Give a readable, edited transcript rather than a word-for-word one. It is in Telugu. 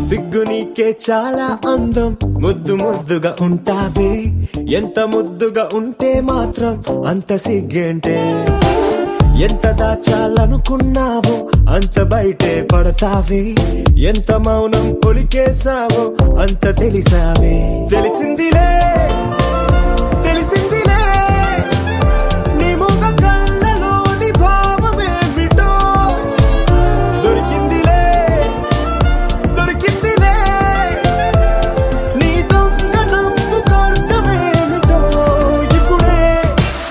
సిగ్గు నీకే చాలా అందం, ముద్దు ముద్దుగా ఉంటావే, ఎంత ముద్దుగా ఉంటే మాత్రం అంత సిగ్గేంటే. ఎంత దాచాలనుకున్నావో అంత బయటే పడతావే, ఎంత మౌనం పొలికేసావో అంత తెలిసావే. తెలిసింది